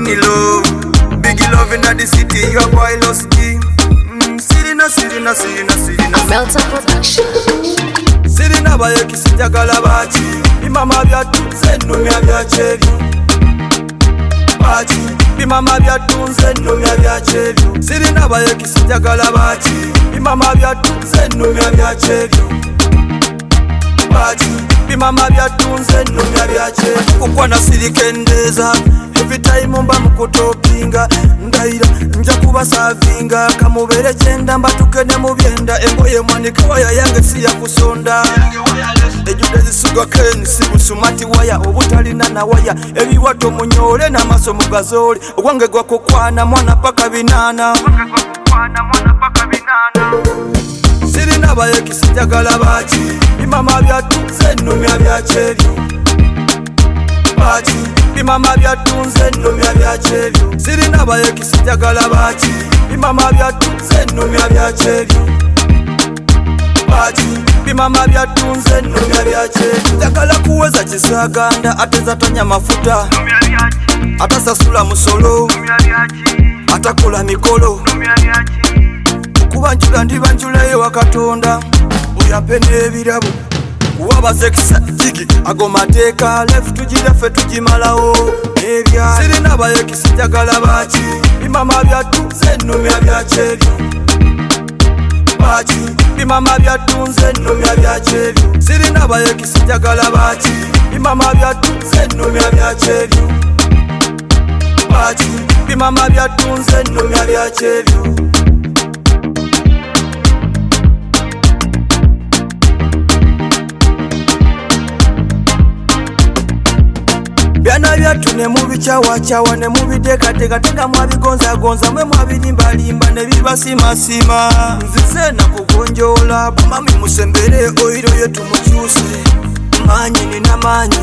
in love. Big love in the city, your boy lost key. Sirina. Melta Production. Sirina bayeki sijagala bachi. Bimama byatunze numya byachebyo. Bachi. Bimama byatunze numya byachebyo. Sirina bayeki sijagala bachi. Bimama byatunze numya byachebyo. Bachi. Bimama byatunze numya byachebyo. Kukwana sirikendeza. Every time mba mukutopinga ndaira nja kubasavinga kamubere kyenda mbatukene mu byenda engoye mwanika waya yange si ya kusonda ejude zisuga ken si busumati waya obutalina na waya ebiwato munyole n'amaso mugazole ogwange gwakokwana mwana paka binana sirina bayeki sijagala bachi bimama byatunze numya byachebyo bachi bimama byatunze numya byachebyo sirina bayeki sijagala bachi bimama byatunze numya byachebyo bachi bimama byatunze numya byachebyo njagala kuweza kisaganda ateza tonya mafuta atasasula musolo atakola mikolo kuba njula ndibanjulayo wakatonda oyapene ebirabo Waba sekisa jigi agomateka left tujirefe tujimalawo ebya sirina bayeki sijagala bachi bimama byatunze numya byachebyo bachi bimama byatunze numya byachebyo sirina bayeki sijagala bachi bimama byatunze numya byachebyo bachi bimama byatunze numya byachebyo Byana byatu ne mubichawachawa ne mubiteekateeka mwabigonzagonza mwe mwabirimbalimba ne bibasimasima nzize nakugonjoola bamami musembere oyiro yetu mukyuse maanyi nina maanyi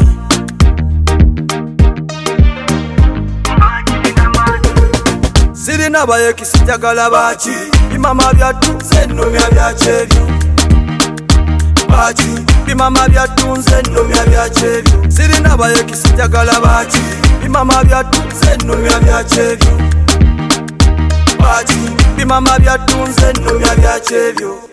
sirina bayeki sijagala bachi bimama byatunze numya byachebyo bachi bimama byatunze numya byachebyo sirina bayeki sijagala bachi bimama byatunze numya byachebyo bachi bimama byatunze numya byachebyo